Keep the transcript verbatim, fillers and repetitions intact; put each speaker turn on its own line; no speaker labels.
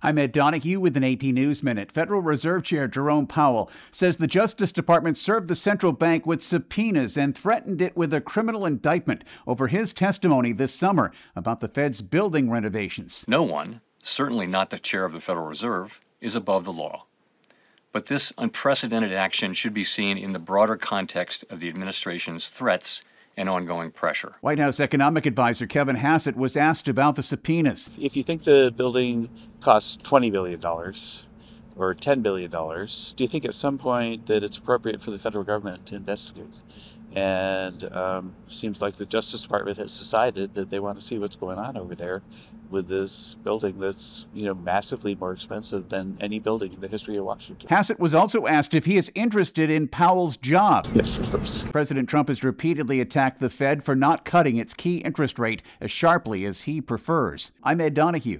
I'm Ed Donahue with an A P News Minute. Federal Reserve Chair Jerome Powell says the Justice Department served the central bank with subpoenas and threatened it with a criminal indictment over his testimony this summer about the Fed's building renovations.
No one, certainly not the chair of the Federal Reserve, is above the law. But this unprecedented action should be seen in the broader context of the administration's threats and ongoing pressure.
White House economic advisor Kevin Hassett was asked about the subpoenas.
If you think the building costs twenty billion dollars or ten billion dollars, do you think at some point that it's appropriate for the federal government to investigate? And um, seems like the Justice Department has decided that they want to see what's going on over there with this building that's, you know, massively more expensive than any building in the history of Washington.
Hassett was also asked if he is interested in Powell's job.
Yes, of course.
President Trump has repeatedly attacked the Fed for not cutting its key interest rate as sharply as he prefers. I'm Ed Donahue.